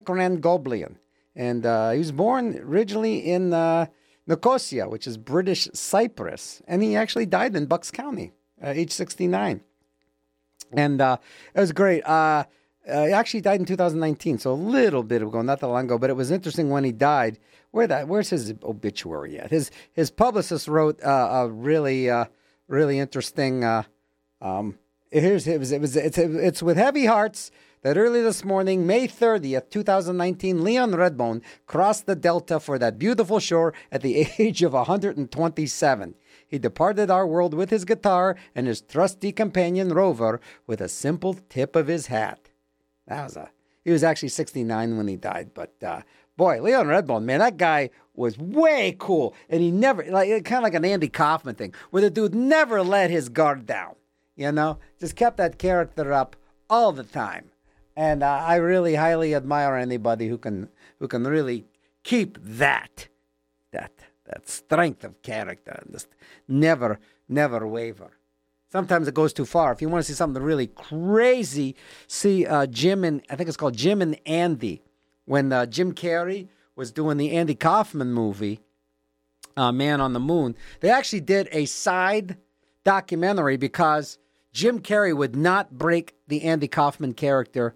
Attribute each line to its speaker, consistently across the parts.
Speaker 1: Akron Goblin. And he was born originally in Nicosia, which is British Cyprus. And he actually died in Bucks County, age 69. And it was great. He actually died in 2019, so a little bit ago, not that long ago. But it was interesting when he died. Where's his obituary at? His publicist wrote a really interesting. It's with heavy hearts that early this morning, May 30th, 2019, Leon Redbone crossed the Delta for that beautiful shore at the age of 127. He departed our world with his guitar and his trusty companion Rover with a simple tip of his hat. He was actually 69 when he died, but boy, Leon Redbone, man, that guy was way cool, and he never, kind of like an Andy Kaufman thing, where the dude never let his guard down, just kept that character up all the time. And I really highly admire anybody who can really keep that strength of character and just never waver. Sometimes it goes too far. If you want to see something really crazy, see Jim and Andy. When Jim Carrey was doing the Andy Kaufman movie, Man on the Moon, they actually did a side documentary because Jim Carrey would not break the Andy Kaufman character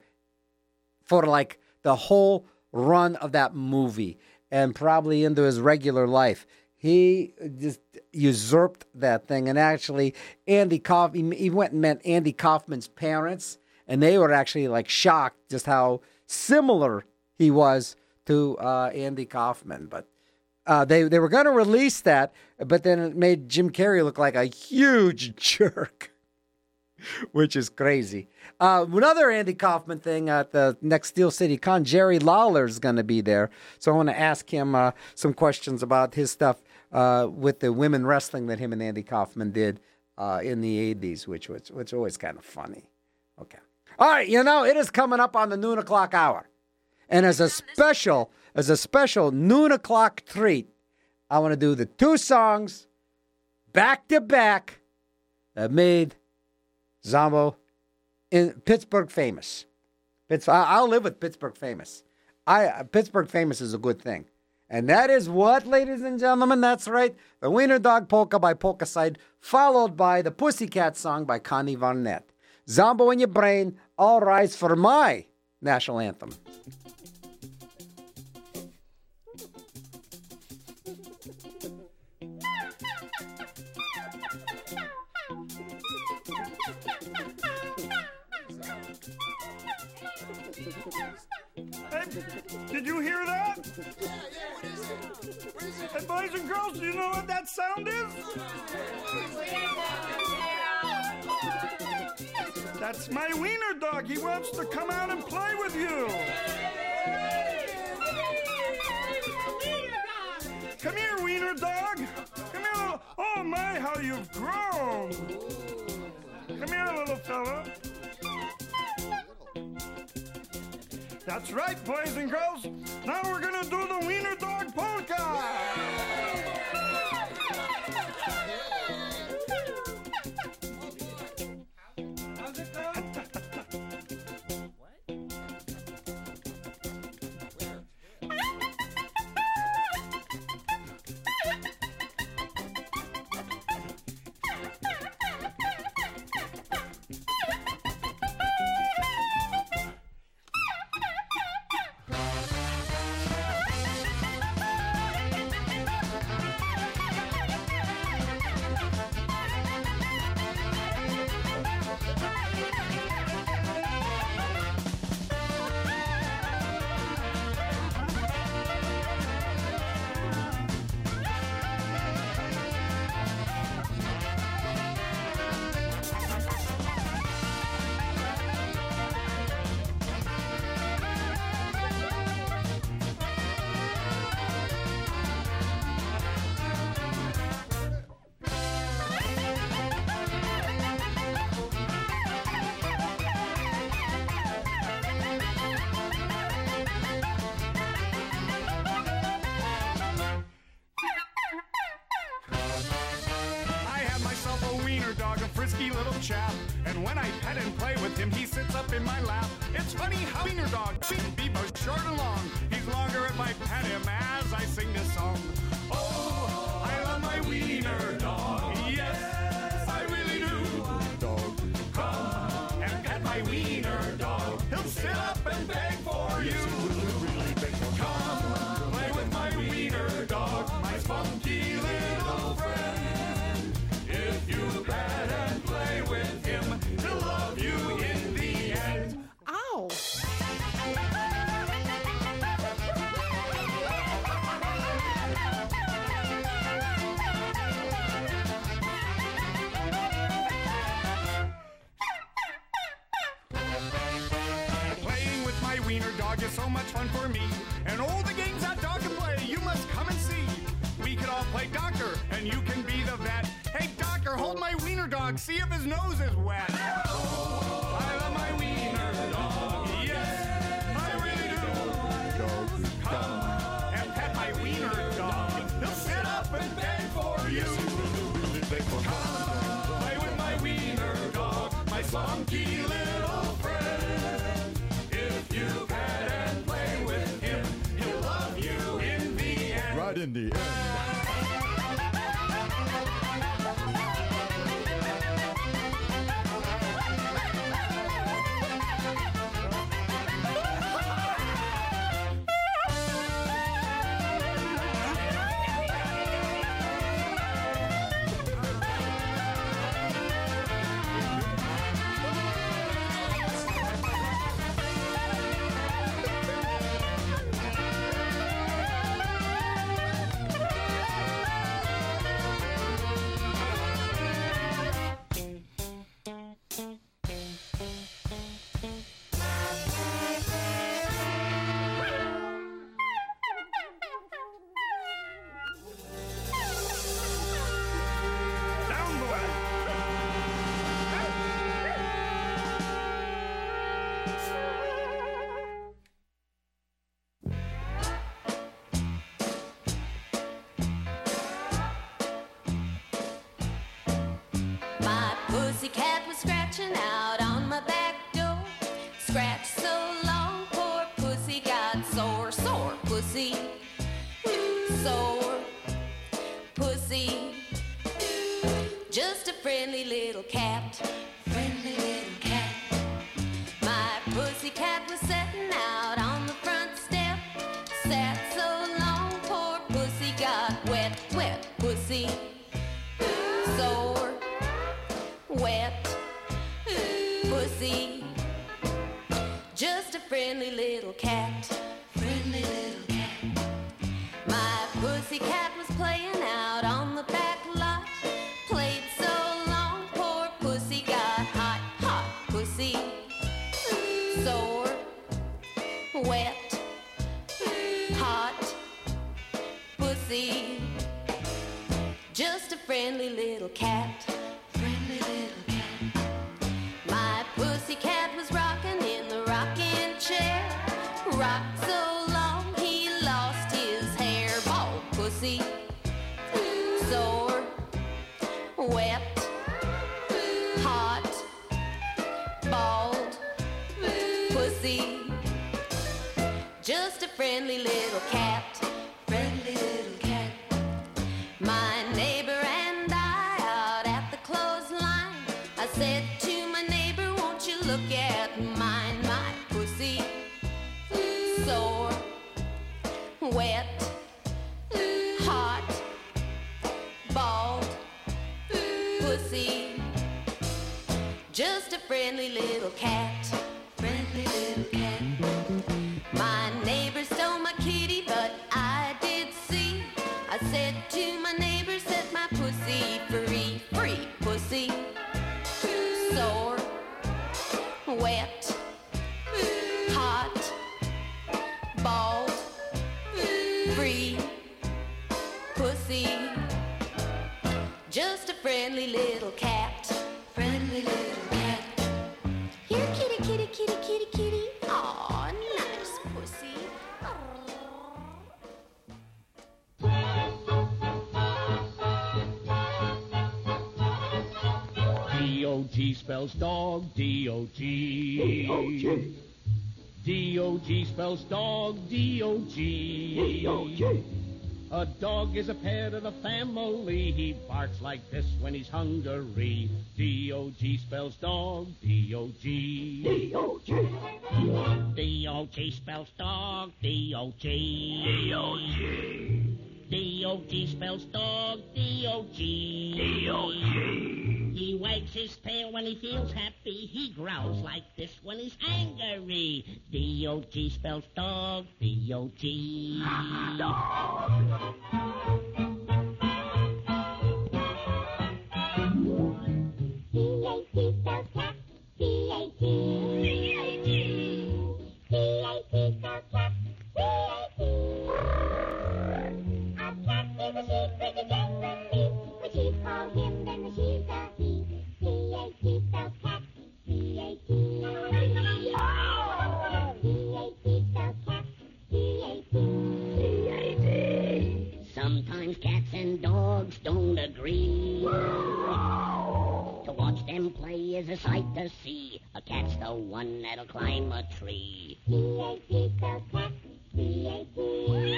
Speaker 1: for like the whole run of that movie and probably into his regular life. He just usurped that thing. And actually, Andy Kaufman, he went and met Andy Kaufman's parents, and they were actually like shocked just how similar he was to Andy Kaufman. But they were going to release that, but then it made Jim Carrey look like a huge jerk, which is crazy. Another Andy Kaufman thing at the next Steel City Con, Jerry Lawler's going to be there. So I want to ask him some questions about his stuff with the women wrestling that him and Andy Kaufman did in the 80s, which was always kind of funny. Okay. All right, it is coming up on the noon o'clock hour. And as a special noon o'clock treat, I want to do the two songs back to back that made Zombo in Pittsburgh famous. I'll live with Pittsburgh famous. Pittsburgh famous is a good thing. And that is what, ladies and gentlemen? That's right. The Wiener Dog Polka by Polka Side, followed by the Pussycat Song by Connie Von Nett. Zombo in your brain, all rise for my national anthem.
Speaker 2: Did you hear that? Hey, boys and girls, do you know what that sound is? That's my wiener dog. He wants to come out and play with you. Come here, wiener dog. Come here, little... Oh, my, how you've grown. Come here, little fella. That's right, boys and girls. Now we're going to do the Wiener Dog Polka. How's it go? Little chap, and when I pet and play with him, he sits up in my lap. It's funny how wiener dog feet be both short and long. fun for me. And all the games that dog can play, you must come and see. We could all play doctor, and you can be the vet. Hey, doctor, hold my wiener dog, see if his nose is wet. I love my wiener dog, yes, I really do. Come and pet my wiener dog. He'll sit up and beg for you. Come play with my wiener dog, my spunky little friend. If you pet and play with him, he'll love you in the end.
Speaker 3: Right in the end.
Speaker 4: Pussycat was scratching out on my back door. Scratched so long, poor pussy got sore. Sore pussy, sore pussy. Just a friendly little cat, friendly little cat. My pussycat was setting out on the front step. Sat so long, poor pussy got wet. Wet pussy, sore wet pussy. Just a friendly little cat, friendly little cat. My pussycat was playing out on the back lot. Played so long, poor pussy got hot. Hot pussy, sore wet hot pussy. Just a friendly little cat, friendly little cat. My pussycat was rocking in the rocking chair. Rocked so long he lost his hair. Bald pussy, sore wet hot bald pussy. Just a friendly little cat, friendly little cat. My neighbor and I out at the clothesline. I said to my neighbor, won't you look at mine? My pussy, sore wet hot bald pussy. Just a friendly little cat, friendly little cat. My neighbor stole my kitty, but I did see. I said to my neighbor, set my pussy free. Free pussy, sore wet hot bald free pussy. Just a friendly little cat, friendly little cat. Here, kitty, kitty, kitty, kitty, kitty. Aw, nice pussy.
Speaker 5: D-O-G spells dog, D-O-G. D-O-G. D-O-G spells dog, D-O-G. D-O-G. A dog is a pet of the family. He barks like this when he's hungry. D-O-G spells dog, D-O-G. D-O-G. D-O-G spells dog, D-O-G. D-O-G. D-O-G spells dog, D-O-G. D-O-G. He wags his tail when he feels happy. He growls like this when he's angry. D-O-G spells dog, D-O-G. Dog.
Speaker 6: D-A-T spells cat, D-A-T. D-A-T. D-A-T spells cat,
Speaker 3: dogs don't agree. To watch them play is a sight to see. A cat's the one that'll climb a tree. C-A-T, cat, C-A-T.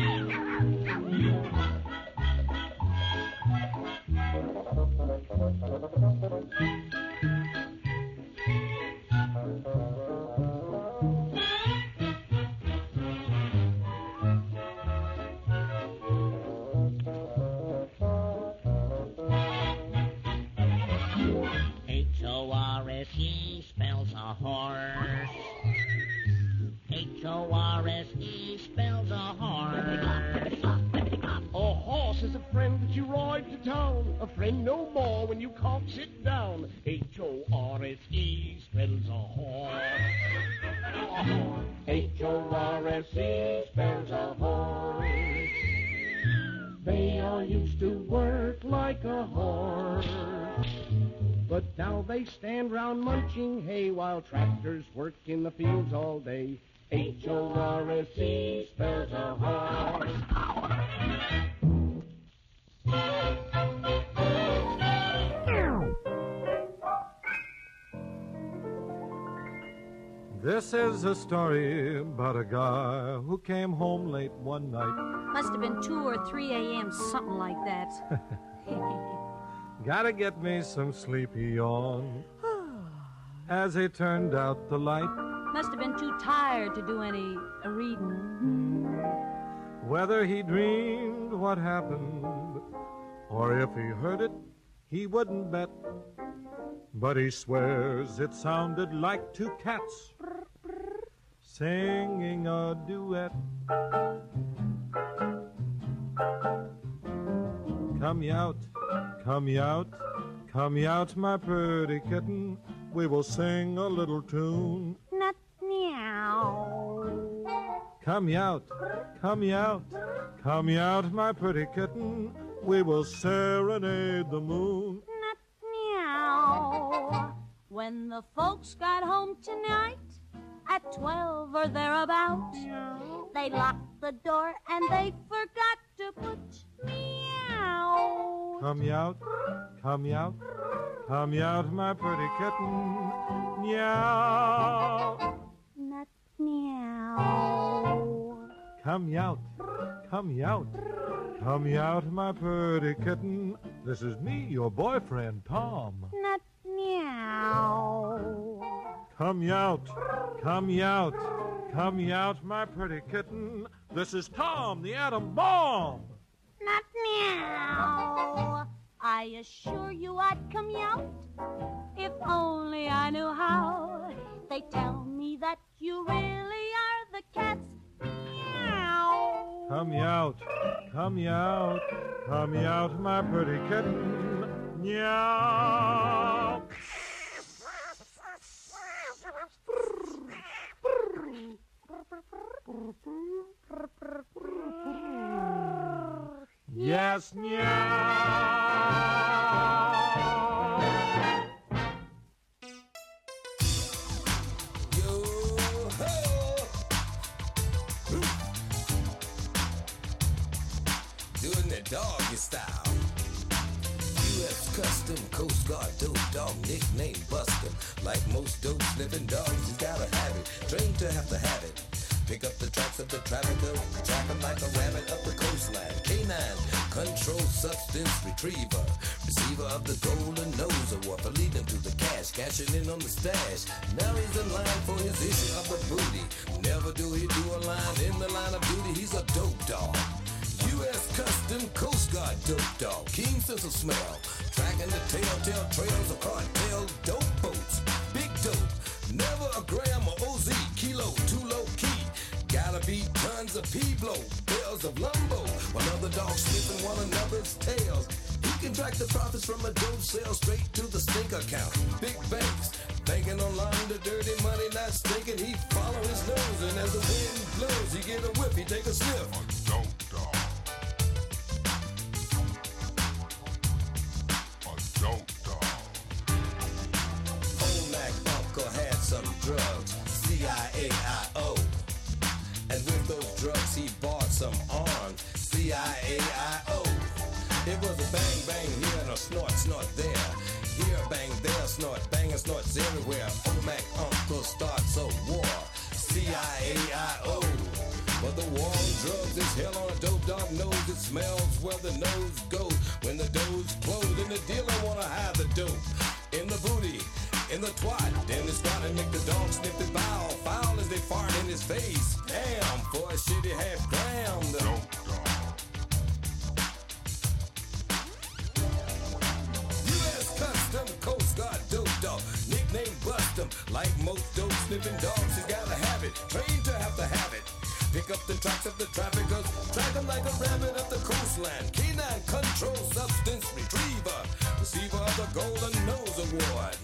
Speaker 3: H-O-R-S-E spells a horse. H-O-R-S-E spells a horse.
Speaker 5: A horse is a friend that you ride to town. A friend no more when you can't sit down. H-O-R-S-E spells a horse. H-O-R-S-E spells a horse. They all used to work like a horse. But now they stand round munching hay while tractors work in the fields all day. H-O-R-S-E spells a horse.
Speaker 6: This is a story about a guy who came home late one night.
Speaker 7: Must have been 2 or 3 a.m., something like that.
Speaker 6: Gotta get me some sleep, he yawned. As he turned out the light.
Speaker 7: Must have been too tired to do any reading.
Speaker 6: Whether he dreamed what happened, or if he heard it, he wouldn't bet. But he swears it sounded like 2 cats singing a duet. Come out, come out, come out, my pretty kitten. We will sing a little tune.
Speaker 7: Not meow.
Speaker 6: Come out, come out, come out, my pretty kitten. We will serenade the moon.
Speaker 7: Not meow. When the folks got home tonight at 12 or thereabout, they locked the door and they forgot to put meow.
Speaker 6: Come out, come out, come out, my pretty kitten. Meow.
Speaker 7: Not meow.
Speaker 6: Come out, come out, come out, my pretty kitten. This is me, your boyfriend, Tom.
Speaker 7: Not meow.
Speaker 6: Come out, come out, come out, my pretty kitten. This is Tom, the atom bomb.
Speaker 7: Not meow. I assure you I'd come out if only I knew how. They tell me that you really are the cat's meow.
Speaker 6: Come out, come out, come out, my pretty kitten. Meow. Yes, meow.
Speaker 8: Doing the doggy style. U.S. Custom Coast Guard dope dog, nickname Buster. Like most dope sniffing dogs, he's gotta have it. Trained to have to have it. Pick up the tracks of the trafficker, trapping like a rabbit up the coastline. K9, control substance retriever, receiver of the golden nose award for leading to the cash, cashing in on the stash. Now he's in line for his issue of the booty. Never do he do a line in the line of duty. He's a dope dog. U.S. Custom Coast Guard dope dog, keen sense of smell, tracking the telltale trails of cartel dope boats. Big dope, never a gram of OZ, kilo, too low key. Gotta be tons of P-blow, bells of lumbo, while other dogs sniffing one another's tails. He can track the profits from a dope sale straight to the stink account. Big banks, banking on launder, dirty money, not stinking. He follow his nose, and as the wind blows, he get a whiff, he take a sniff. A dope dog. A dope dog. Old Mac Uncle had some drugs, C-I-A-I-O. And with those drugs he bought some arms, C-I-A-I-O. It was a bang, bang here and a snort, snort there. Here, bang, there, snort, bang, and snorts everywhere. OMAC, Uncle starts a war. C-I-A-I-O. But the war on drugs is hell on a dope dog nose. It smells where the nose goes. When the doors close, and the dealer wanna hide the dope. In the booty, in the twat, then it's gotta make the dog sniff the bow. Foul as they fart in his face. Damn, for a shitty half gram. U.S. Custom Coast Guard dope dog. Nickname Bust 'em. Like most dope sniffing dogs, he's gotta have it. Trained to have it. Pick up the tracks of the traffickers, track them like a rabbit up the coastline. Canine Control Substance Retriever, receiver of the Golden Nose Award.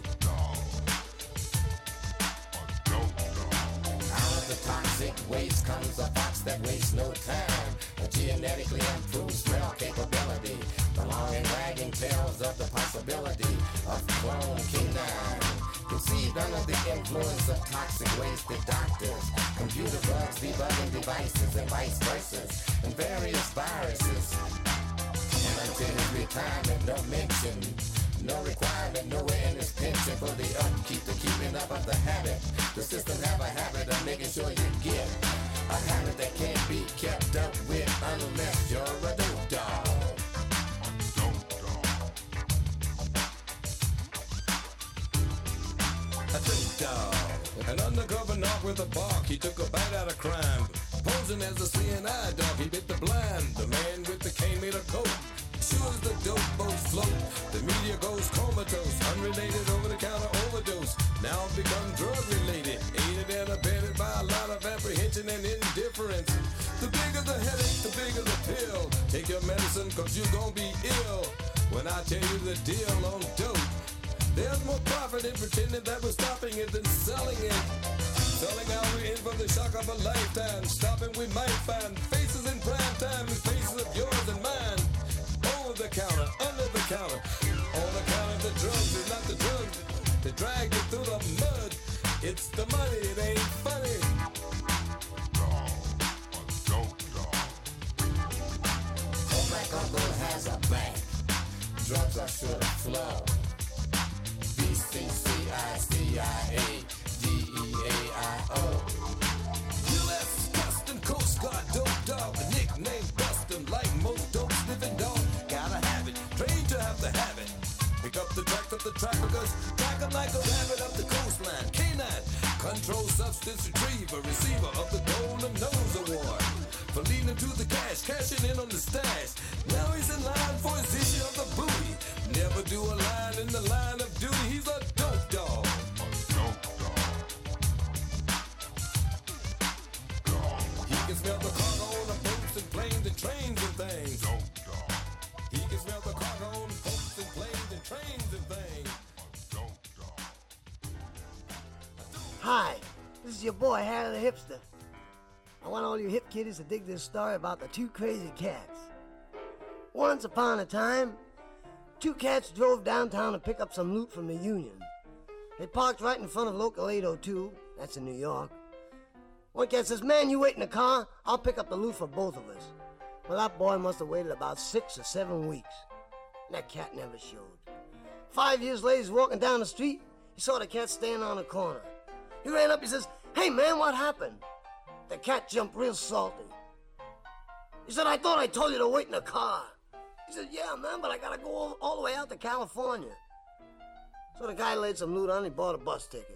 Speaker 8: Out of the toxic waste comes a fox that wastes no time. A genetically improved smell capability. The long and wagging tails of the possibility of clone canine. Conceived under the influence of toxic wasted doctors, computer bugs, debugging devices, and vice versa, and various viruses. And until his retirement, no mention, no requirement, nowhere in his pension for the upkeep, the keeping up of the habit. The system have a habit of making sure you get a habit that can't be kept up with unless you're a dope dog. A dope dog, an undercover knock with a bark. He took a bite out of crime, posing as a CNI dog. He bit the blind. The man with the cane made a coat. Sure as the dope boats float, the media goes comatose. Unrelated over-the-counter overdose, now become drug-related. Aided and abetted by a lot of apprehension and indifference. The bigger the headache, the bigger the pill. Take your medicine, cause you're gonna be ill. When I tell you the deal on dope, there's more profit in pretending that we're stopping it than selling it. Selling out, we're in for the shock of a lifetime. Stopping, we might find faces in prime time, and faces of yours and mine. Over the counter, under the counter, on account of the drugs. It's not the drugs that drag you through the mud. It's the money, it ain't funny. Oh, my uncle has a bank. Drugs are sure to flow. BCCICIADEAIO. U.S. Custom Coast Guard dope dog. The nickname Bust 'em. Like most dope sniffing dog, gotta have it. Trained to have it. Pick up the tracks of the traffickers, track 'em like a rabbit up the coastline. Canine Control Substance Retriever, receiver of the Golden Nose Award. For leading him to the cash, cashing in on the stash. Now he's in line for his issue of the booty. Never do a line in the line of duty. He's a dope dog. He can smell the cargo on the boats and planes and trains and things. He can smell the cargo on boats and planes and trains and things.
Speaker 9: Hi, this is your boy Harry the Hipster. I want all you hip kiddies to dig this story about the two crazy cats. Once upon a time, two cats drove downtown to pick up some loot from the Union. They parked right in front of Local 802, that's in New York. One cat says, "Man, you wait in the car, I'll pick up the loot for both of us." Well, that boy must have waited about 6 or 7 weeks. And that cat never showed. 5 years later, he's walking down the street, he saw the cat standing on a corner. He ran up, he says, "Hey man, what happened?" The cat jumped real salty. He said, "I thought I told you to wait in the car." He said, "Yeah, man, but I gotta go all the way out to California." So the guy laid some loot on and he bought a bus ticket.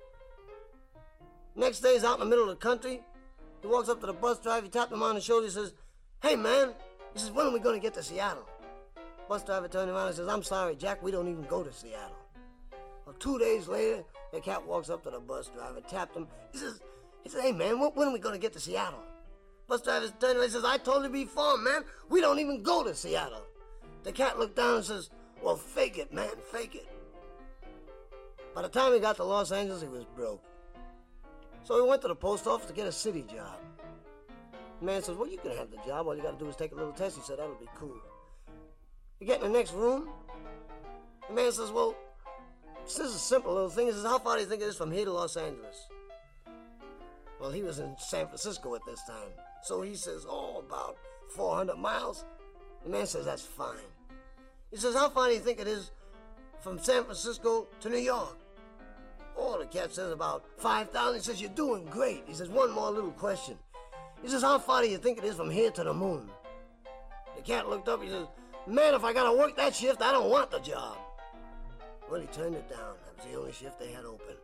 Speaker 9: Next day, he's out in the middle of the country. He walks up to the bus driver, he tapped him on the shoulder, he says, "Hey, man," he says, "when are we gonna get to Seattle?" Bus driver turned around and says, "I'm sorry, Jack, we don't even go to Seattle." Well, 2 days later, the cat walks up to the bus driver, tapped him. He says, "Hey, man, when are we going to get to Seattle?" Bus driver turned around and says, "I told you before, man, we don't even go to Seattle." The cat looked down and says, "Well, fake it, man, fake it." By the time he got to Los Angeles, he was broke. So he went to the post office to get a city job. The man says, "Well, you can have the job. All you got to do is take a little test." He said, "That'll be cool." You get in the next room. The man says, "Well, this is a simple little thing." He says, "How far do you think it is from here to Los Angeles?" Well, he was in San Francisco at this time. So he says, "Oh, about 400 miles. The man says, that's fine. He says, how far do you think it is from San Francisco to New York? Oh, the cat says about 5,000. He says, you're doing great. He says, one more little question. He says, how far do you think it is from here to the moon? The cat looked up. He says, man, if I got to work that shift, I don't want the job. Well, he turned it down. That was the only shift they had open.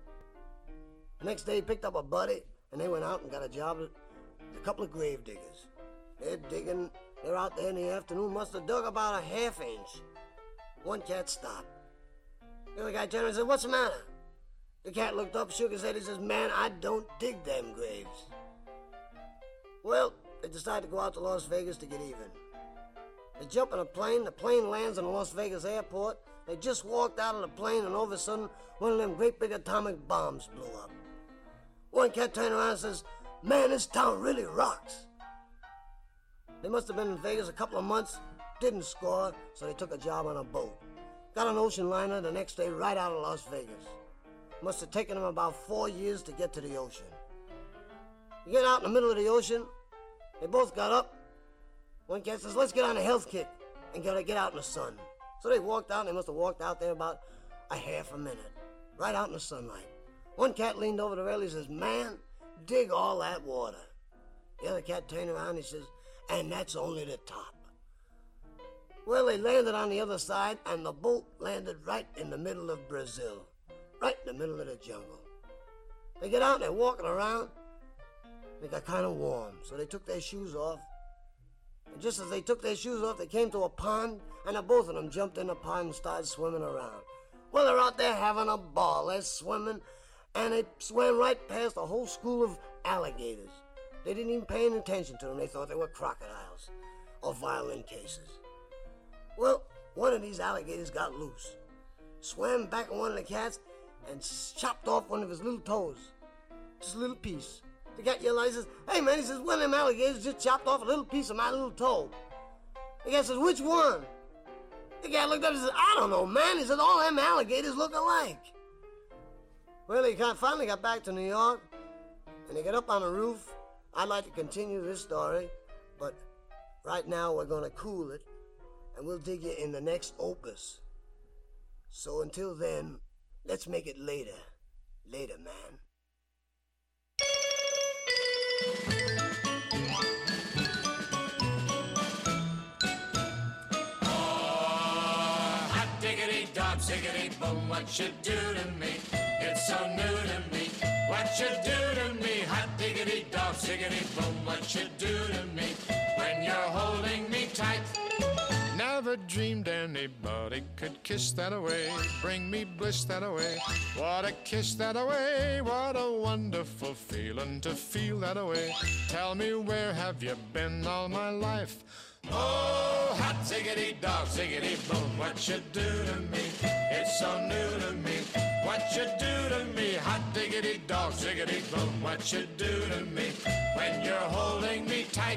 Speaker 9: The next day, he picked up a buddy, and they went out and got a job at a couple of grave diggers. They're digging. They're out there in the afternoon. Must have dug about a half inch. One cat stopped. The other guy turned and said, what's the matter? The cat looked up, shook his head. He says, man, I don't dig them graves. Well, they decided to go out to Las Vegas to get even. They jump in a plane. The plane lands in the Las Vegas airport. They just walked out of the plane, and all of a sudden, one of them great big atomic bombs blew up. One cat turned around and says, man, this town really rocks. They must have been in Vegas a couple of months, didn't score, so they took a job on a boat. Got an ocean liner the next day right out of Las Vegas. Must have taken them about 4 years to get to the ocean. You get out in the middle of the ocean, they both got up. One cat says, let's get on a health kick and gotta get out in the sun. So they walked out, and they must have walked out there about a half a minute, right out in the sunlight. One cat leaned over the rail, he says, man, dig all that water. The other cat turned around, and he says, and that's only the top. Well, they landed on the other side, and the boat landed right in the middle of Brazil, right in the middle of the jungle. They get out, and they're walking around. They got kind of warm, so they took their shoes off. And just as they took their shoes off, they came to a pond, and the both of them jumped in the pond and started swimming around. Well, they're out there having a ball. They're swimming, and they swam right past a whole school of alligators. They didn't even pay any attention to them. They thought they were crocodiles or violin cases. Well, one of these alligators got loose, swam back on one of the cats, and chopped off one of his little toes. Just a little piece. The cat yelled out, he says, hey man, he says, one of them alligators just chopped off a little piece of my little toe. The cat says, which one? The cat looked up and says, I don't know, man. He said, all them alligators look alike. Well, he finally got back to New York, and they got up on the roof. I'd like to continue this story, but right now we're going to cool it, and we'll dig you in the next opus. So until then, let's make it later. Later, man.
Speaker 10: Hot diggity dog, ziggity boom, what you do to me? It's so new to me. What you do to me? Hot diggity dog, ziggity boom, what you do to me? When you're holding me tight.
Speaker 11: Never dreamed anybody could kiss that away, bring me bliss that away. What a kiss that away, what a wonderful feeling to feel that away. Tell me, where have you been all my life?
Speaker 10: Oh, hot ziggity dog, ziggity boom, what you do to me? It's so new to me. What you do to me? Hot diggity dog, ziggity boom, what you do to me? When you're holding me tight.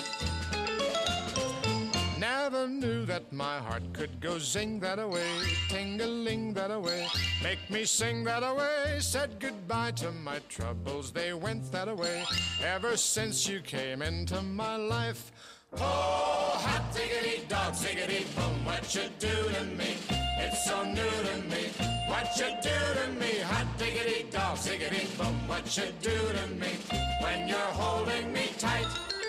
Speaker 11: Never knew that my heart could go zing that away, ting-a-ling that away, make me sing that away. Said goodbye to my troubles, they went that away. Ever since you came into my life.
Speaker 10: Oh, hot diggity dog, ziggity boom, what you do to me? It's so new to me. What you do to me? Hot diggity dog, ziggity boom, what you do to me? When you're holding me tight.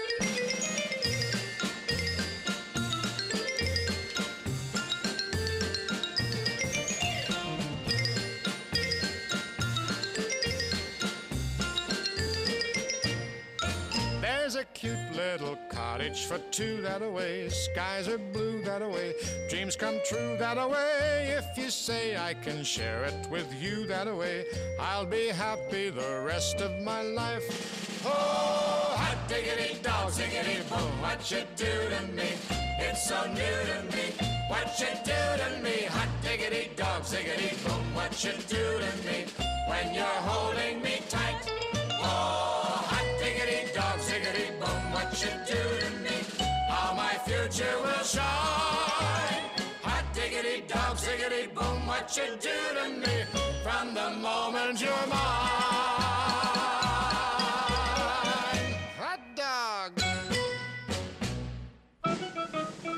Speaker 11: There's a cute little cottage for two that away. Skies are blue that away. Dreams come true that away. If you say I can share it with you that away, I'll be happy the rest of my life.
Speaker 10: Oh, hot diggity dog, ziggity boom, what you do to me? It's so new to me. What you do to me? Hot diggity dog, ziggity boom, what you do to me? When you're holding me tight. Oh, hot diggity dog, ziggity boom, what you do to me? How my future will shine. Hot diggity dog, ziggity boom, what you do to me? From the moment you're mine. Hot dog.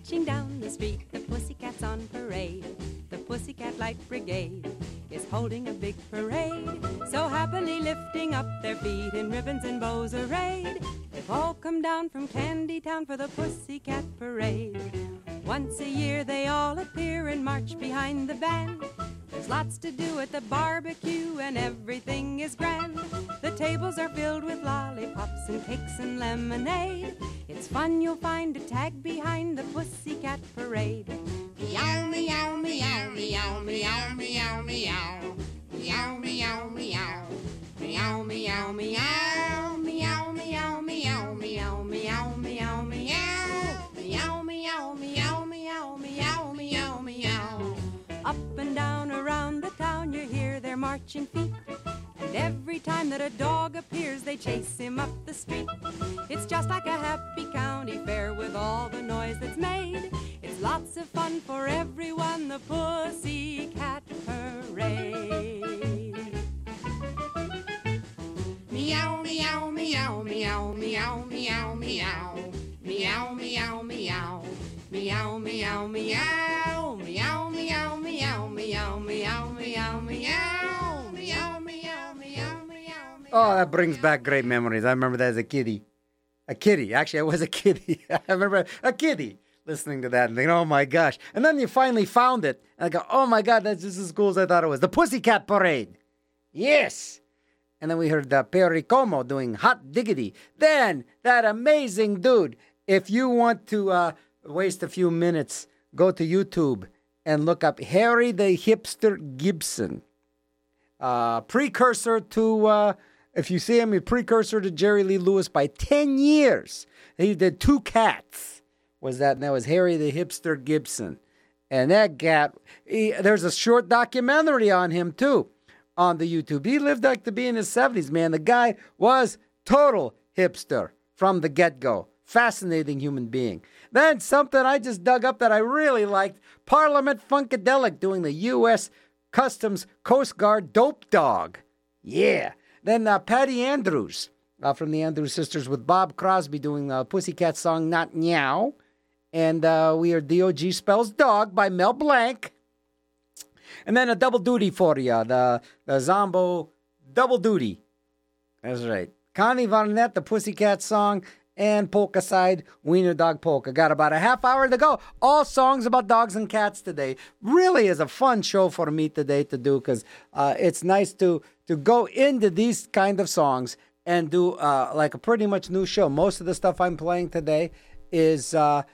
Speaker 12: marching down the street, the pussycats on parade. The Pussycat Light Brigade is holding a big parade, so happily lifting up their feet in ribbons and bows arrayed. They've all come down from Candy Town for the Pussycat Parade. Once a year they all appear and march behind the band. There's lots to do at the barbecue and everything is grand. The tables are filled with lollipops and cakes and lemonade. It's fun, you'll find to tag behind the Pussycat Parade. Meow, meow, meow, meow, meow, meow, meow. Meow, meow, meow. Meow, meow, meow. Meow, meow, meow, meow, meow, meow, meow. Meow, meow, meow, meow, meow, meow, meow. Up and down around the town you hear their marching feet. And every time that a dog appears, they chase him up the street. It's just like a happy county fair with all the noise that's made. It's lots of fun for everyone, the Pussycat Parade. Meow, meow, meow, meow, meow, meow, meow. Meow, meow, meow. Meow, meow, meow. Meow, meow, meow, meow, meow, meow, meow. Meow, meow, meow, meow.
Speaker 1: Oh, that brings back great memories. I remember that as a kiddie. A kiddie. Actually, I was a kiddie. I remember a kiddie listening to that and thinking, oh my gosh. And then you finally found it. And I go, oh my God, that's just as cool as I thought it was. The Pussycat Parade. Yes. And then we heard Perry Como doing Hot Diggity. Then that amazing dude. If you want to waste a few minutes, go to YouTube and look up Harry the Hipster Gibson. Precursor to, if you see him, a precursor to Jerry Lee Lewis by 10 years. He did Two Cats. And that was Harry the Hipster Gibson. And that cat, there's a short documentary on him too, on the YouTube. He lived like to be in his 70s, man. The guy was total hipster from the get-go. Fascinating human being. Then something I just dug up that I really liked, Parliament Funkadelic doing the U.S. Customs Coast Guard Dope Dog. Yeah. Then Patty Andrews from the Andrews Sisters with Bob Crosby doing the Pussycat song Not Meow. And we heard D.O.G. Spells Dog by Mel Blanc. And then a double duty for you, the Zombo double duty. That's right. Connie Varnett, the Pussycat song, and Polka Side, Wiener Dog Polka. Got about a half hour to go. All songs about dogs and cats today. Really is a fun show for me today to do because it's nice to go into these kind of songs and do like a pretty much new show. Most of the stuff I'm playing today is,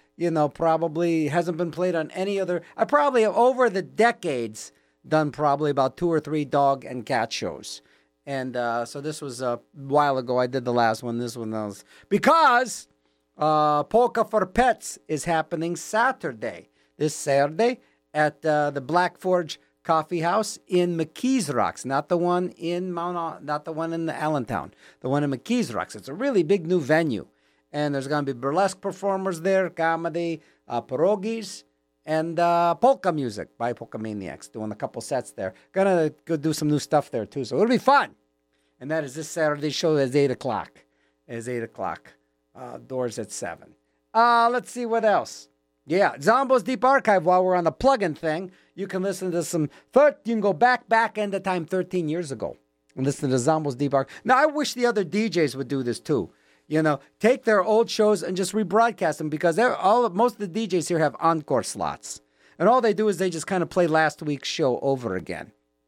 Speaker 1: probably hasn't been played on any other. I probably have over the decades done probably about 2 or 3 dog and cat shows. And so this was a while ago. I did the last one. This one was because Polka for Pets is happening Saturday. This Saturday at the Black Forge Coffee House in McKees Rocks, not the one in not the one in the Allentown, the one in McKees Rocks. It's a really big new venue, and there's going to be burlesque performers there, comedy, pierogies, and polka music by Polka Maniacs, doing a couple sets there. Gonna go do some new stuff there too, so it'll be fun. And that is this Saturday show at 8 o'clock. It's 8 o'clock. Doors at 7. Let's see what else. Yeah, Zombo's Deep Archive. While we're on the plug-in thing, you can listen to some. You can go back into time 13 years ago and listen to Zombo's Deep Archive. Now, I wish the other DJs would do this too. Take their old shows and just rebroadcast them because most of the DJs here have encore slots. And all they do is they just kind of play last week's show over again.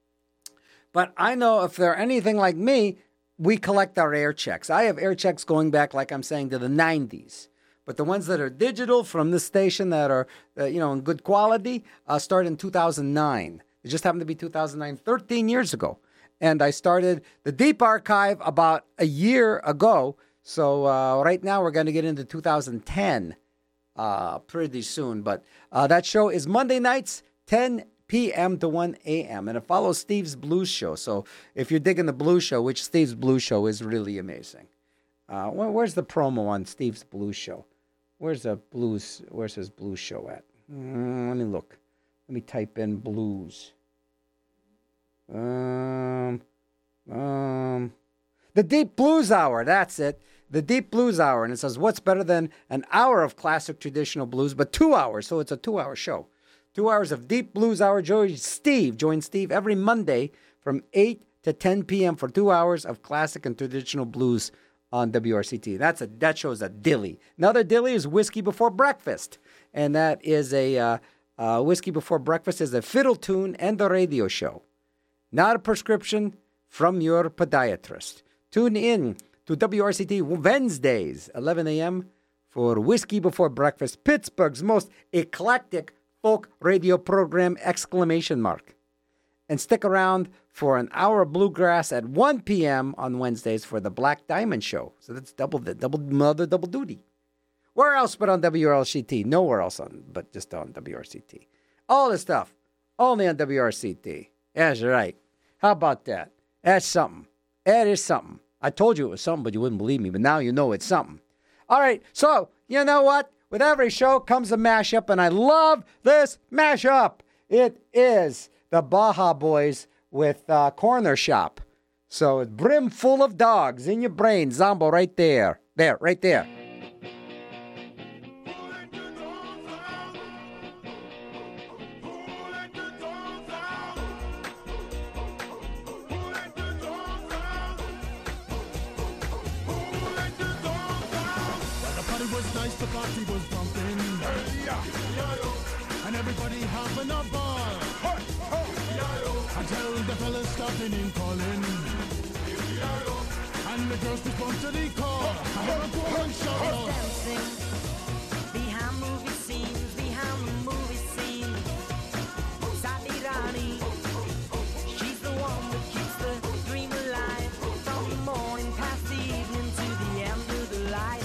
Speaker 1: But I know if they're anything like me, we collect our air checks. I have air checks going back, like I'm saying, to the 90s. But the ones that are digital from this station that are, in good quality, started in 2009. It just happened to be 2009, 13 years ago. And I started the Deep Archive about a year ago. So right now we're going to get into 2010 pretty soon. But that show is Monday nights, 10 p.m. to 1 a.m. And it follows Steve's Blues Show. So if you're digging the Blues Show, which Steve's Blues Show is really amazing. Where's the promo on Steve's Blues Show? Where's his Blues Show at? Let me look. Let me type in blues. The Deep Blues Hour, that's it. the Deep Blues Hour. And it says, what's better than an hour of classic traditional blues, but 2 hours. So it's a 2-hour show. 2 hours of Deep Blues Hour. Join Steve every Monday from 8 to 10 p.m. for 2 hours of classic and traditional blues on WRCT. That shows a dilly. Another dilly is Whiskey Before Breakfast. And that is Whiskey Before Breakfast is a fiddle tune and a radio show. Not a prescription from your podiatrist. Tune in to WRCT Wednesdays, 11 a.m. for Whiskey Before Breakfast, Pittsburgh's most eclectic folk radio program, ! And stick around for an hour of bluegrass at 1 p.m. on Wednesdays for the Black Diamond Show. So that's double duty. Where else but on WRCT? Nowhere else but just on WRCT. All this stuff, only on WRCT. That's right. How about that? That's something. That is something. I told you it was something, but you wouldn't believe me. But now you know it's something. All right, so you know what? With every show comes a mashup, and I love this mashup. It is the Baja Boys with Corner Shop. So it's brim full of dogs in your brain. Zombo right there. There, right there.
Speaker 13: The party was bumping, and everybody having a ball. Until the fellas started in calling, and the girls respond to the call. I have a woman shout. Dancing behind movie scenes, Sadi Rani, she's the one that keeps the dream alive from the morning past the evening to the end of the light.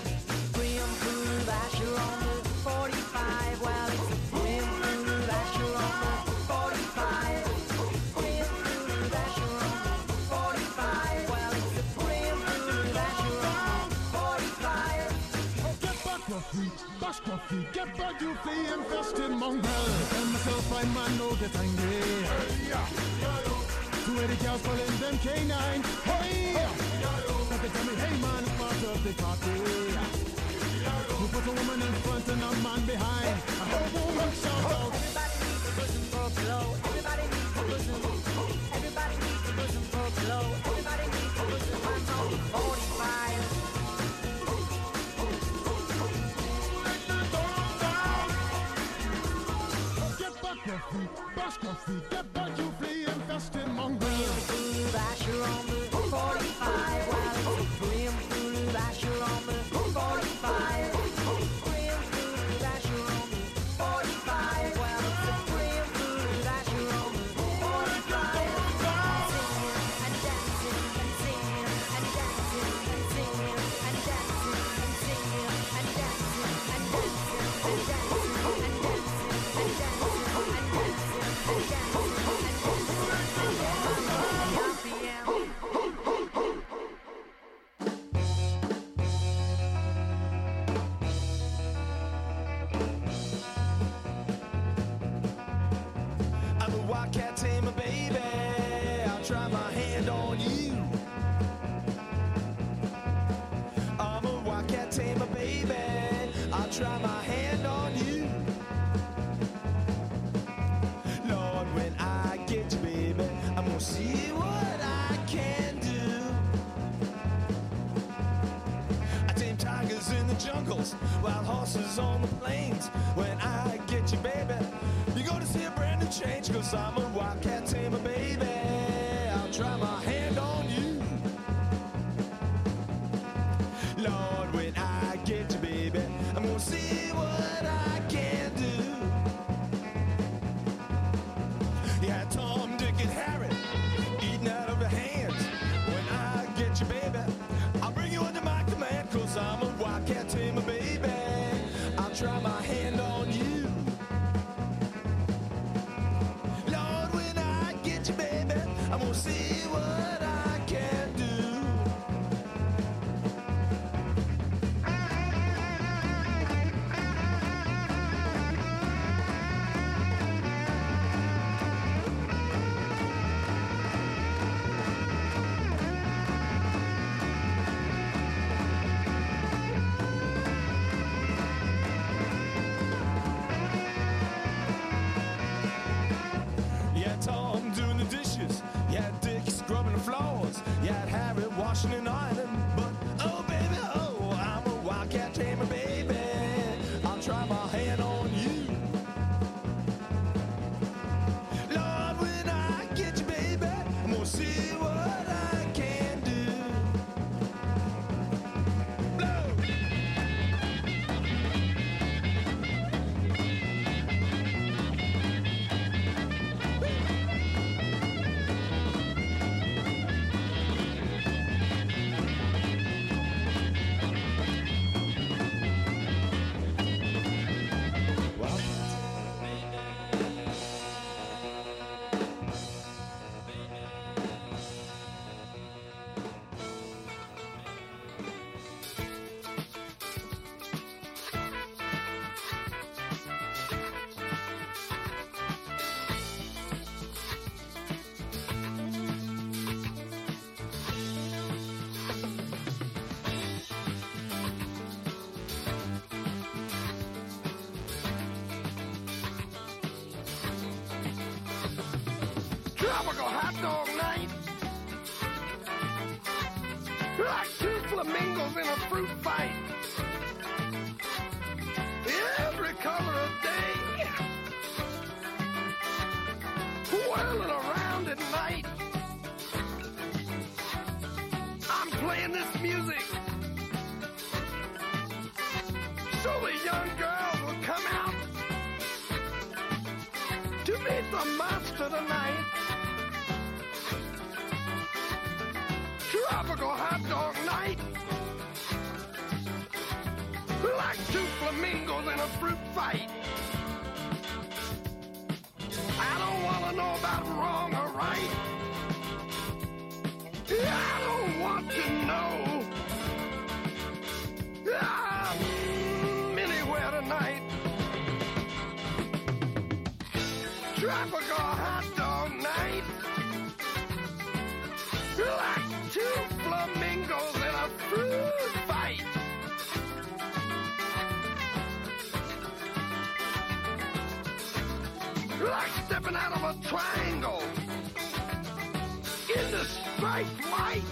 Speaker 13: Get back, you flea infested mongrel. Tell myself I man no get angry. 280 cows calling them K9. Hey! But they tell me, hey man, it's part of the party. You put a woman in front and a man behind. I have a woman shout out. Everybody needs a bosom for a pillow. Everybody needs a bosom. Everybody needs a bosom for a pillow. Everybody needs a bosom. I'm on 45. Bash your feet, get back, you flea infested mongrel. Basher on the 45, while it's a brim fool. Basher on the 45. Brim fool, basher on the 45, while it's a brim fool. Basher on the 45. Singing and dancing and singing and dancing and singing and dancing and singing and dancing and dancing and dancing and dancing and dancing. I'm a wildcat tamer, baby. I'll try my hand on you. I'm a wildcat tamer, baby. I'll try my hand on you. Lord, when I get you, baby, I'm gonna see what I can do. I tame tigers in the jungles, wild horses on the plains. When I get you, baby, you're gonna see a brand new change. 'Cause I'm a wildcat tamer, baby. I'll try my hand on you. Lord, when I get you, baby, I'm gonna see what I can do. Yeah, Tom, Dick, and Harry eating out of your hands. When I get you, baby, I'll bring you under my command. 'Cause I'm a wildcat tamer, baby. I'll try my hand on you. Lord, when I
Speaker 14: Tropical hot dog night. Like two flamingos in a fruit fight. Every color of day. Whirling around at night. I'm playing this music so the young girls will come out to meet the monster tonight. Tropical hot dog night. Like two flamingos in a fruit fight. I don't want to know about wrong or right. I don't want to know. I'm anywhere tonight. Tropical hot dog night. Like two flamingos in a fruit fight. Like stepping out of a triangle in the striped light.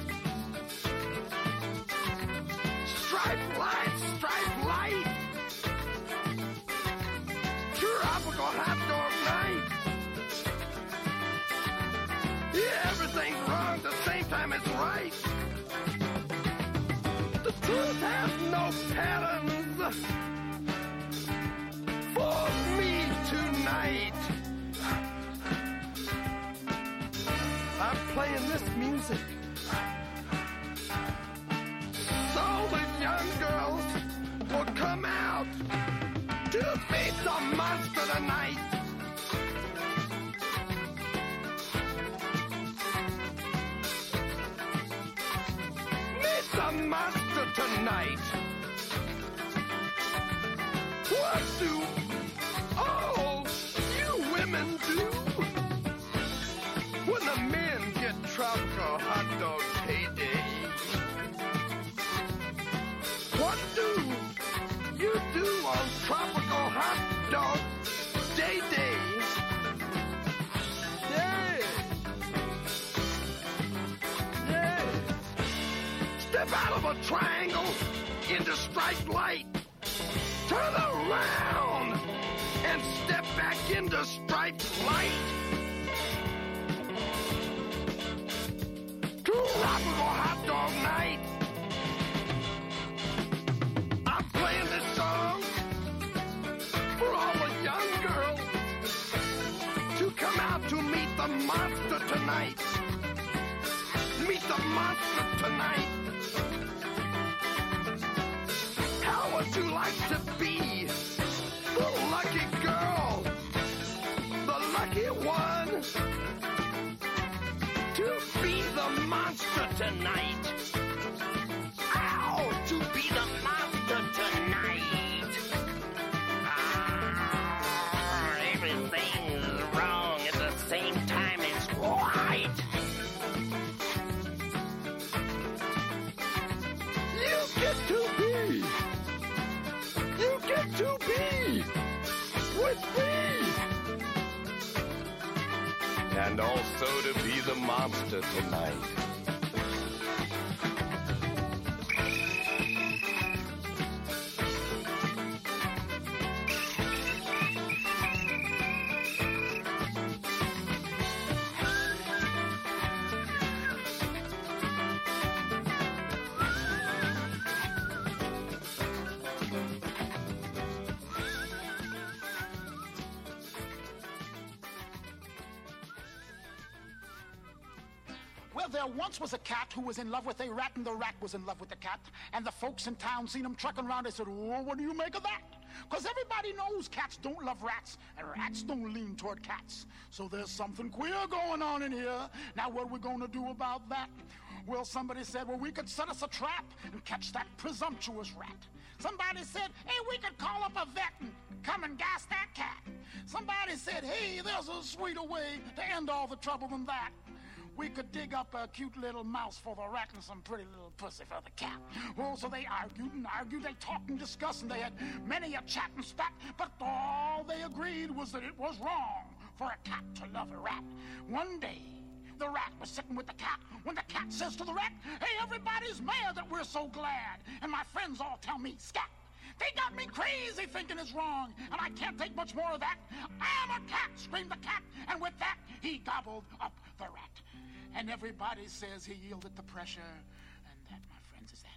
Speaker 14: Striped light, striped light. Tropical hot dog night. Yeah, everything's wrong at the same time it's right. The truth has no patterns for me tonight. I'm playing this music so the young girls will come out to meet the monster tonight. Meet the monster tonight. What do all you women do when the men get tropical hot dog payday? What do you do on tropical hot dog day? Yeah. Yeah. Step out of a triangle into striped light. Turn around and step back into striped light. Tropical hot dog night. I'm playing this song for all the young girls to come out to meet the monster tonight. Meet the monster tonight. How would you like to be the lucky girl, the lucky one, to be the monster tonight? Ow, to be the monster tonight. Everything's wrong at the same time it's right. You get to be with me. And also to be the monster tonight.
Speaker 15: Well, there once was a cat who was in love with a rat, and the rat was in love with the cat. And the folks in town seen him trucking around. They said, "Oh, what do you make of that?" Because everybody knows cats don't love rats, and rats don't lean toward cats. So there's something queer going on in here. Now, what are we going to do about that? Well, somebody said, well, we could set us a trap and catch that presumptuous rat. Somebody said, hey, we could call up a vet and come and gas that cat. Somebody said, hey, there's a sweeter way to end all the trouble than that. we could dig up a cute little mouse for the rat and some pretty little pussy for the cat. Well, so they argued and argued, they talked and discussed, and they had many a chat and spat, but all they agreed was that it was wrong for a cat to love a rat. One day, the rat was sitting with the cat when the cat says to the rat, "Hey, everybody's mad that we're so glad, and my friends all tell me scat. They got me crazy thinking it's wrong, and I can't take much more of that. I'm a cat," screamed the cat, and with that, he gobbled up the rat. And everybody says he yielded to pressure, and that, my friends, is that.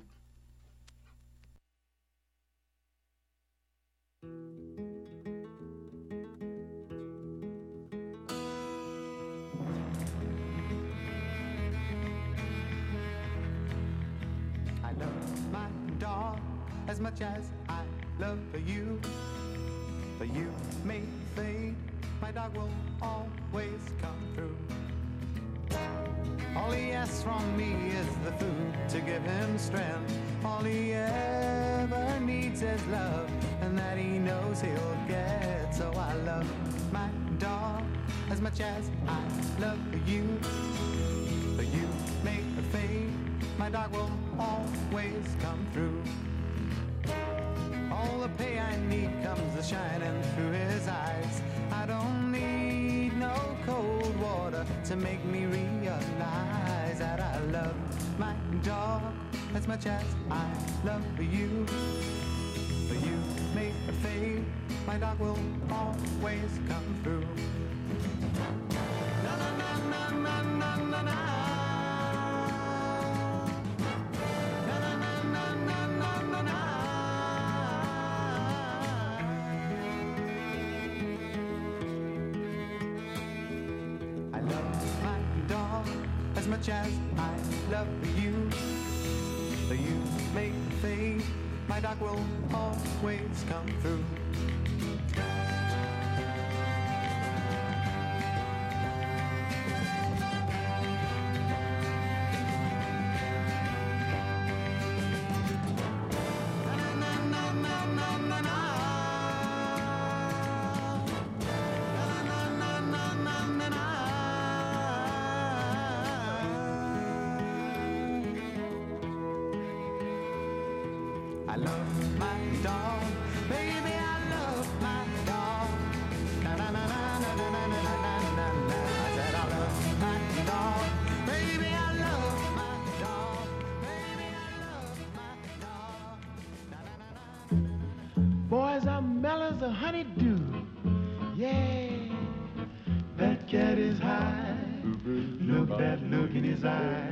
Speaker 16: I love my dog as much as I love you. The you may fade, my dog will always come through. All he asks from me is the food to give him strength. All he ever needs is love, and that he knows he'll get. So I love my dog as much as I love you. The you may fade, my dog will always come through. All the pay I need comes a-shining through his eyes. I don't need no cold water to make me realize that I love my dog as much as I love you. But you may fade, my dog will always come through. Na na na na na na na na. As much as I love you, the you may fade, my dog will always come through. I love my dog, baby, I love my dog. Na na na na na na na na na na na. I said I love my dog, baby, I love my dog, baby, I love my dog. Na na na na.
Speaker 17: Boys, I'm mellow as a honeydew. Yeah, that cat is high. Look that look in his eye.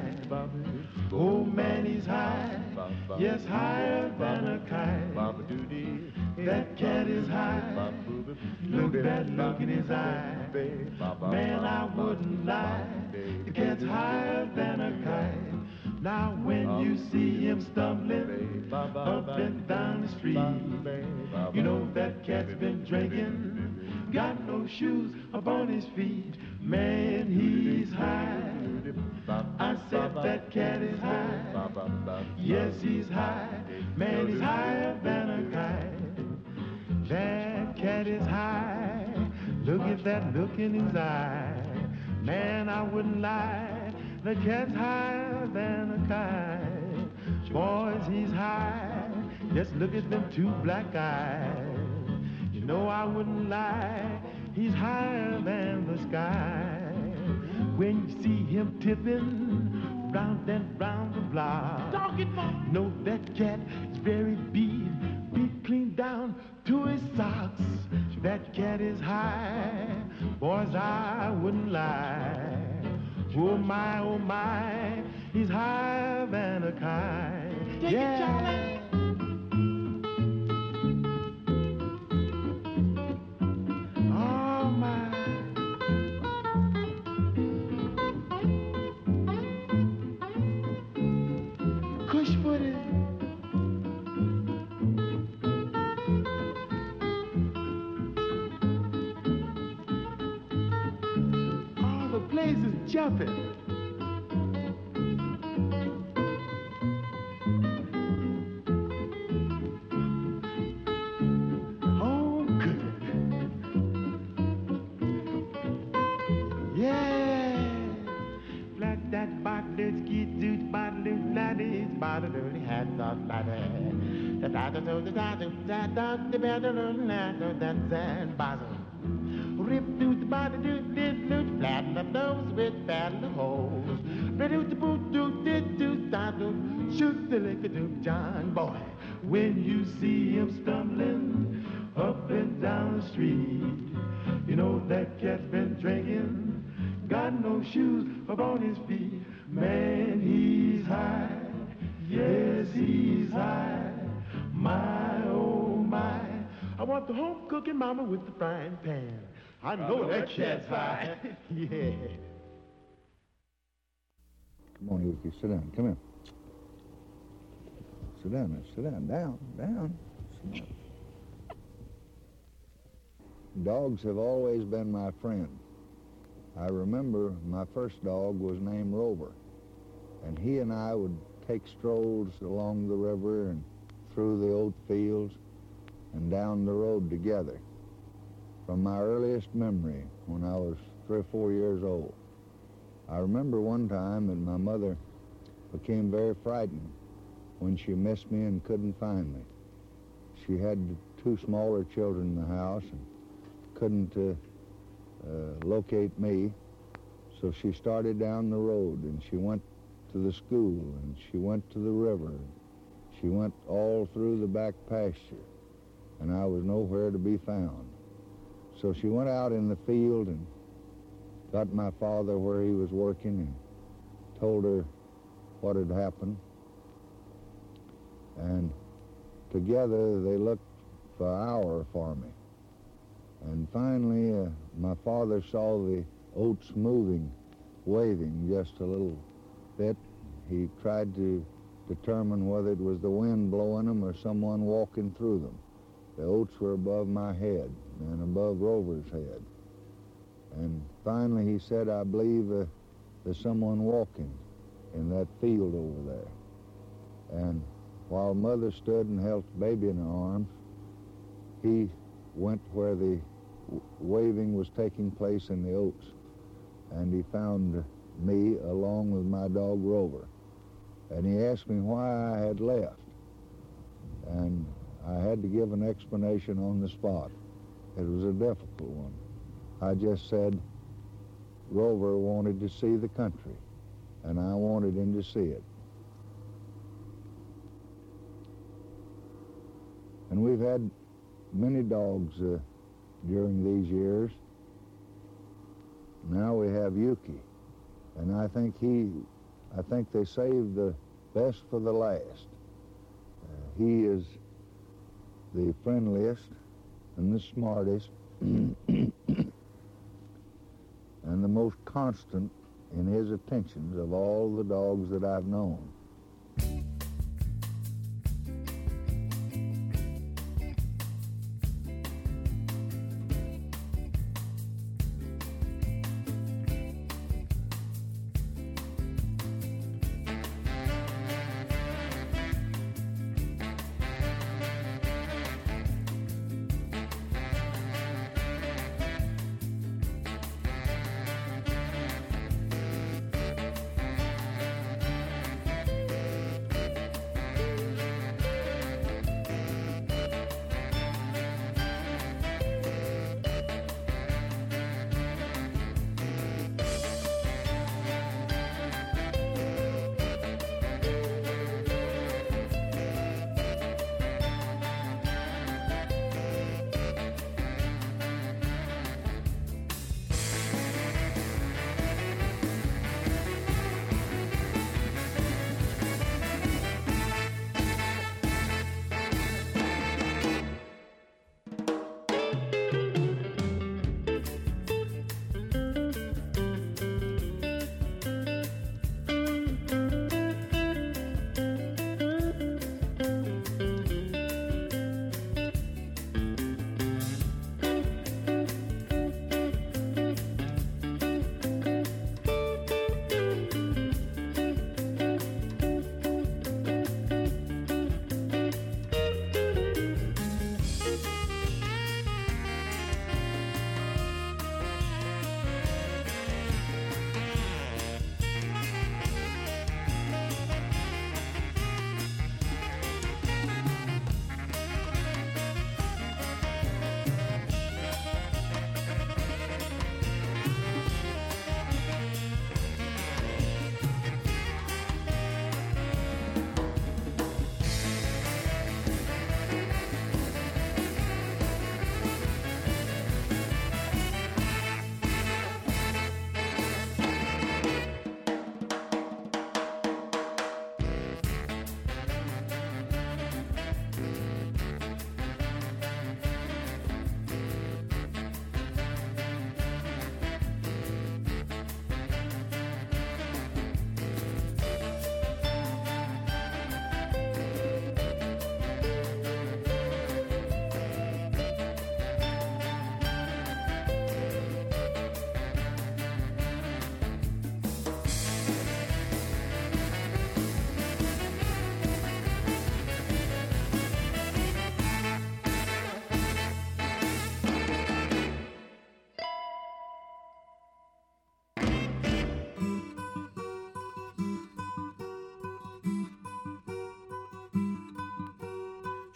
Speaker 17: Oh man, he's high. Yes, higher than a kite. That cat is high. Look that look in his eye. Man, I wouldn't lie. The cat's higher than a kite. Now when you see him stumbling up and down the street, you know that cat's been drinking, got no shoes upon his feet. Man, he's high. I said that cat is high. Yes, he's high. Man, he's higher than a kite. That cat is high. Look at that look in his eye. Man, I wouldn't lie. The cat's higher than a kite. Boys, he's high. Just look at them two black eyes. You know I wouldn't lie. He's higher than the sky. When you see him tipping round and round the block, know that cat is very beat clean down to his socks. That cat is high, boys, I wouldn't lie. Oh my, he's higher than a kite. Take it, Charlie. Jumping. Oh, good. Yeah. that bottle, skid doot bottle, laddie, bottle, hat of laddie. The bottle, the bottle, the bottle, that bottle. Rip through the body, do flatten the nose with battle holes. Ready to boot, do, shoot the liquor, do, John boy. When you see him stumbling up and down the street, you know that cat's been drinking, got no shoes upon his feet. Man, he's high, yes, he's high. My, oh my, I want the home cooking mama with the frying pan. I know that cat's high. Yeah.
Speaker 18: Come on, Yuki, sit down. Come here. Sit down now. Sit down. Down. Sit down. Dogs have always been my friend. I remember my first dog was named Rover, and he and I would take strolls along the river and through the oat fields and down the road together. From my earliest memory, when I was 3 or 4 years old. I remember one time that my mother became very frightened when she missed me and couldn't find me. She had 2 smaller children in the house and couldn't locate me, so she started down the road, and she went to the school, and she went to the river. She went all through the back pasture, and I was nowhere to be found. So she went out in the field and got my father where he was working and told her what had happened. And together they looked for an hour for me. And finally, my father saw the oats moving, waving just a little bit. He tried to determine whether it was the wind blowing them or someone walking through them. The oats were above my head and above Rover's head. And finally he said, I believe there's someone walking in that field over there. And while Mother stood and held the baby in her arms, he went where the waving was taking place in the oats. And he found me along with my dog Rover. And he asked me why I had left. And I had to give an explanation on the spot. It was a difficult one. I just said Rover wanted to see the country, and I wanted him to see it. And we've had many dogs during these years. Now we have Yuki, and I think they saved the best for the last. He is the friendliest and the smartest and the most constant in his attentions of all the dogs that I've known.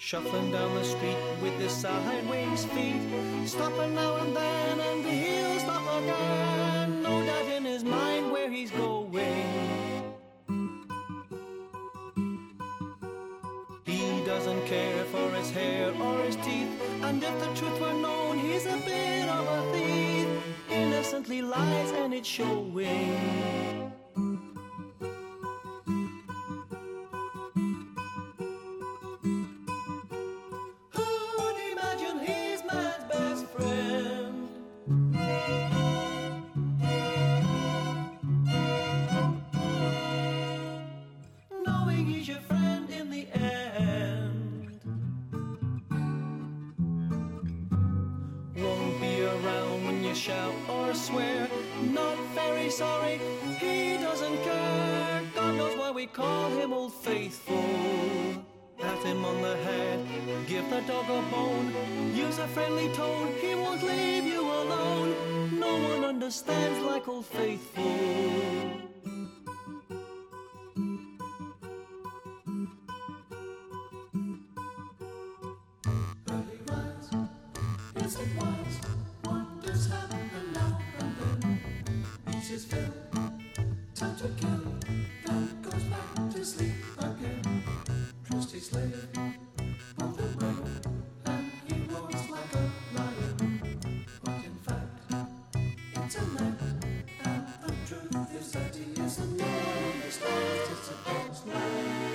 Speaker 19: Shuffling down the street with his sideways feet, stopping now and then, and he'll stop again. No doubt in his mind where he's going. He doesn't care for his hair or his teeth, and if the truth were known, he's a bit of a thief. Innocently lies and it's showing. Shout or swear, not very sorry, he doesn't care. God knows why we call him Old Faithful. Pat him on the head, give the dog a bone, use a friendly tone, he won't leave you alone. No one understands like Old Faithful.
Speaker 13: Early rise, is it wise? Wonders happen now and then. Eats his fill, time to kill, then goes back to sleep again. Trusty slave, on the rail, and he roars like a lion. But in fact, it's a net, and the truth is that he isn't there. It's a dog's life.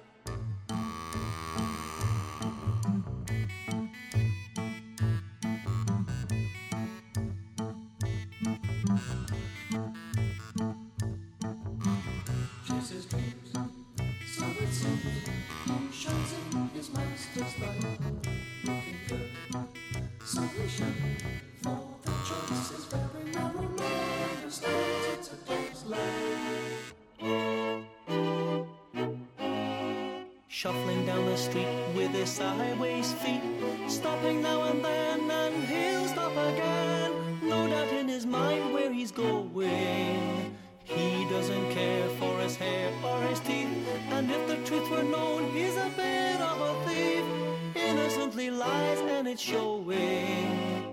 Speaker 13: Chases dreams, so it seems. He shines in his master's light, looking good, so he should. For the choice is very narrow. No one understands it's a dog's life.
Speaker 19: Shuffling down the street with his sideways feet, stopping now and then, and he'll stop again. No doubt in his mind where he's going. He doesn't care for his hair or his teeth, and if the truth were known, he's a bit of a thief. Innocently lies and it's showing.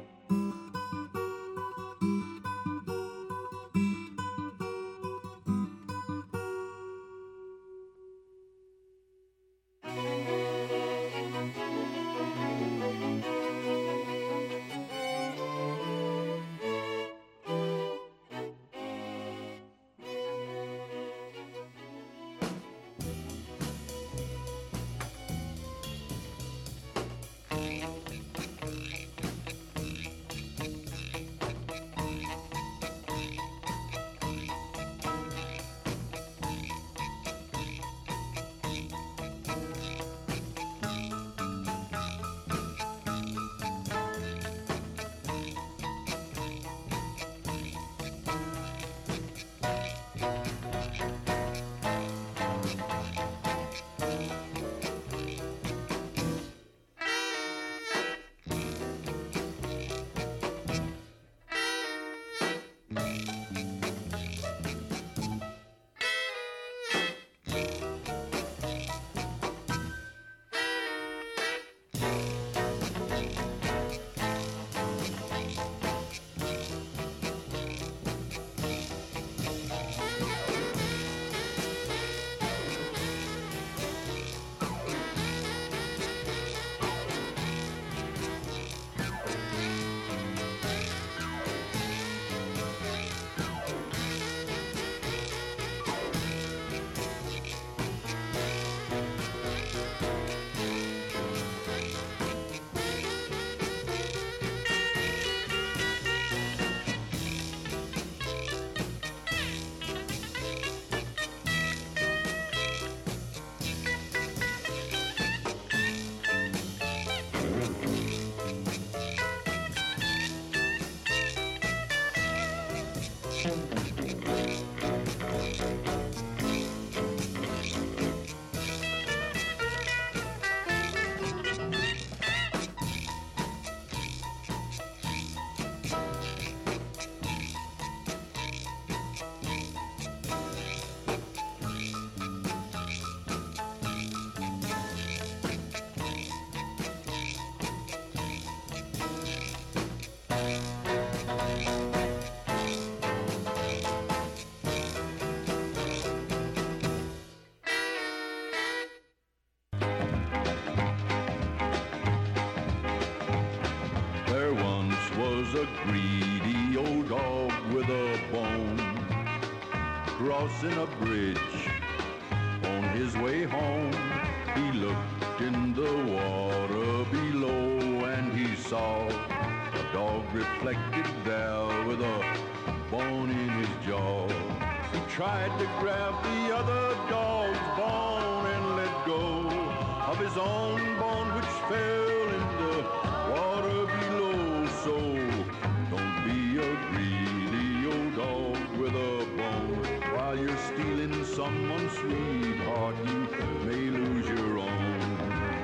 Speaker 20: crossing a bridge. On his way home, he looked in the water below, and he saw a dog reflected there with a bone in his jaw. He tried to grab the other dog's bone and let go of his own bone, which fell in the water below. So don't be a greedy old dog with a bone. While you're stealing someone's sweetheart, you may lose your own.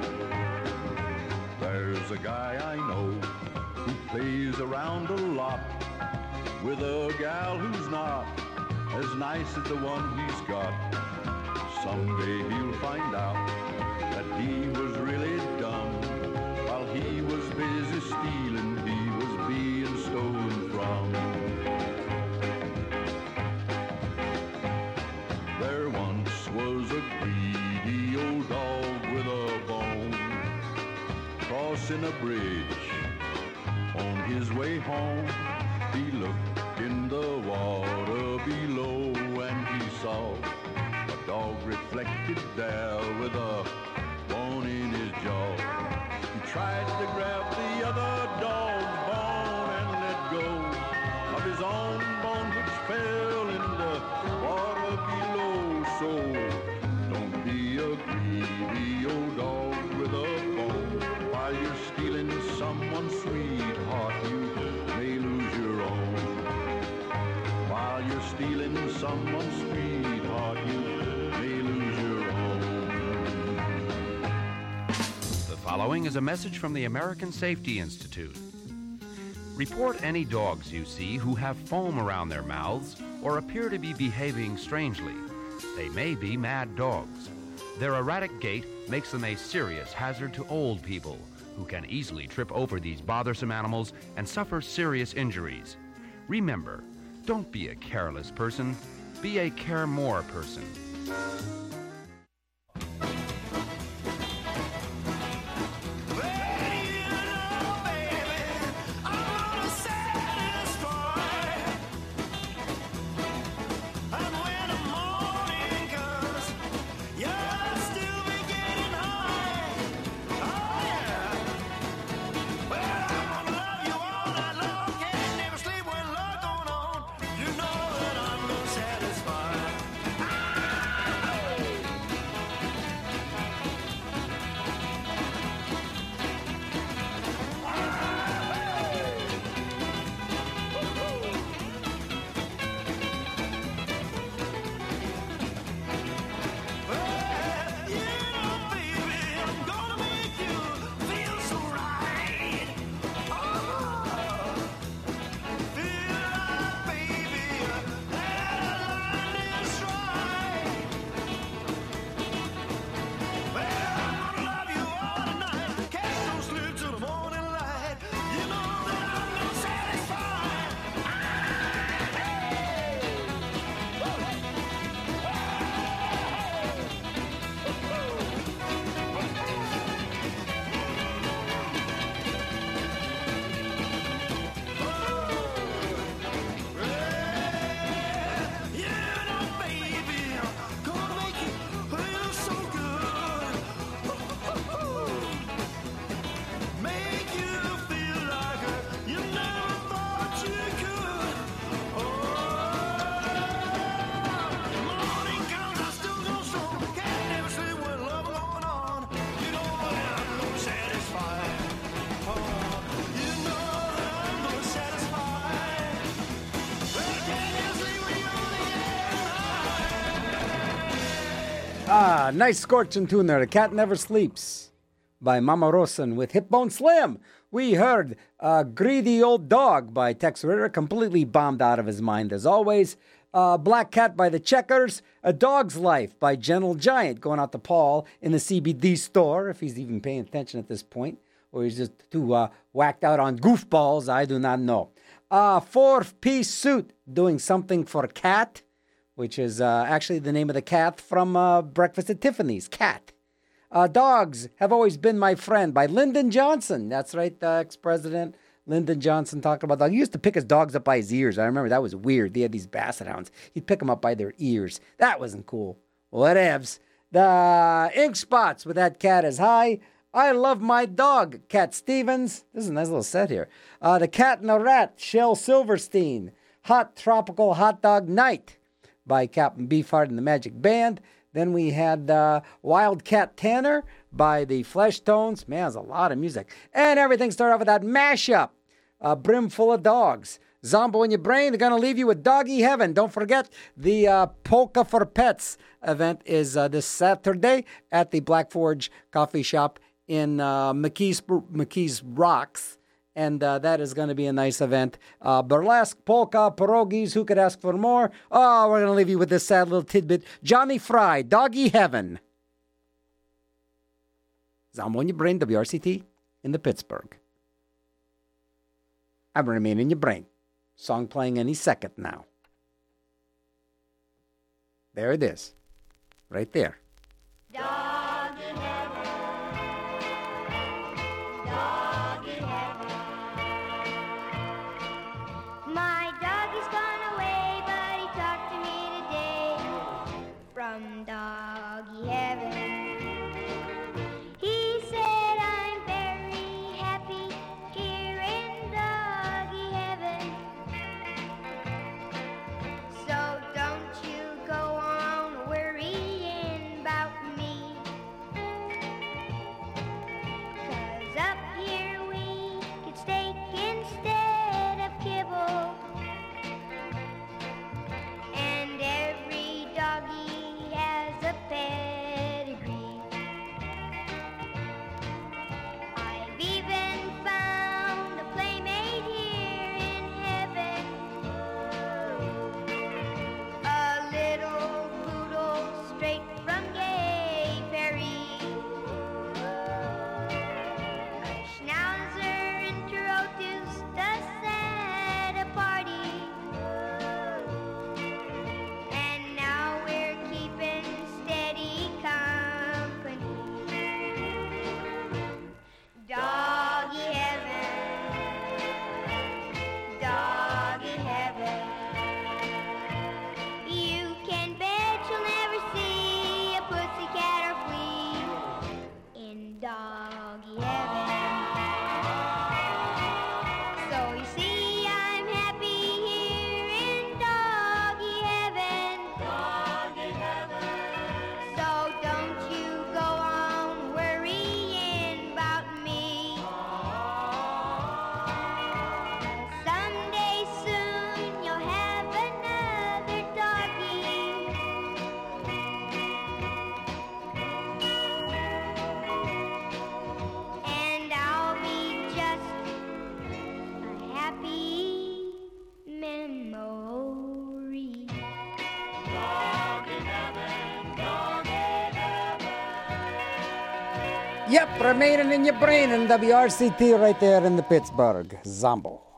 Speaker 20: There's a guy I know who plays around a lot with a gal who's not as nice as the one he's got. Someday he'll find out that he was really dumb. While he was busy stealing, he was being stolen from. There once was a greedy old dog with a bone, crossing a bridge. On his way home, he looked in the water below, and he saw a dog reflected there with a bone in his jaw. He tried to grab the other dog's bone and let go of his own bone, which fell in the water below. So don't be a greedy old dog with a bone. While you're stealing someone's sweetheart, you may lose your own. While you're stealing someone's sweetheart, you may lose your own.
Speaker 21: The following is a message from the American Safety Institute. Report any dogs you see who have foam around their mouths or appear to be behaving strangely. They may be mad dogs. Their erratic gait makes them a serious hazard to old people, who can easily trip over these bothersome animals and suffer serious injuries. Remember, don't be a careless person, be a care more person.
Speaker 1: Ah, nice scorching tune there. The Cat Never Sleeps by Mama Rosen with Hip Bone Slim. We heard Greedy Old Dog by Tex Ritter, completely bombed out of his mind as always. Black Cat by the Checkers. A Dog's Life by Gentle Giant, going out to Paul in the CBD store, if he's even paying attention at this point, or he's just too whacked out on goofballs, I do not know. Four-Piece Suit, Doing Something for Cat, which is actually the name of the cat from Breakfast at Tiffany's, Cat. Dogs Have Always Been My Friend by Lyndon Johnson. That's right, the ex-president Lyndon Johnson talking about dog. He used to pick his dogs up by his ears. I remember that was weird. They had these basset hounds. He'd pick them up by their ears. That wasn't cool. Whatevs. The Ink Spots with That Cat Is High. I Love My Dog, Cat Stevens. This is a nice little set here. The Cat and the Rat, Shel Silverstein. Hot Tropical Hot Dog Night by Captain Beefheart and the Magic Band. Then we had Wildcat Tanner by the Flesh Tones. Man, there's a lot of music. And everything started off with that mashup, Brimful of Dogs. Zombo in Your Brain, they're going to leave you with Doggy Heaven. Don't forget, the Polka for Pets event is this Saturday at the Black Forge Coffee Shop in McKees Rocks. And that is going to be a nice event. Burlesque, polka, pierogies, who could ask for more? Oh, we're going to leave you with this sad little tidbit. Johnny Fry, Doggy Heaven. Zombo in Your Brain, WRCT, in the Pittsburgh. I'm Remain in Your Brain. Song playing any second now. There it is. Right there.
Speaker 13: Doggy heaven. Doggy heaven. My doggy's gone away, but he talked to me today from doggy heaven. He said I'm very happy here in doggy heaven. So don't you go on worrying about me, 'cause up here we get steak instead of kibble, and every doggy has a pedigree. I've even found a playmate here in heaven, a little poodle straight from Gay Ferry. A schnauzer introduced us at a party, and now we're keeping steady company. Doggy heaven, doggy heaven. You can bet you'll never see a pussycat or flea in doggy heaven. So you see, I'm happy here in doggy heaven. Doggy heaven. So don't you go on worrying about me. Someday soon you'll have another doggy. And I'll be just a happy memory. Doggy heaven, doggy
Speaker 1: Yep, Remaining in Your Brain in WRCT right there in the Pittsburgh. Zombo.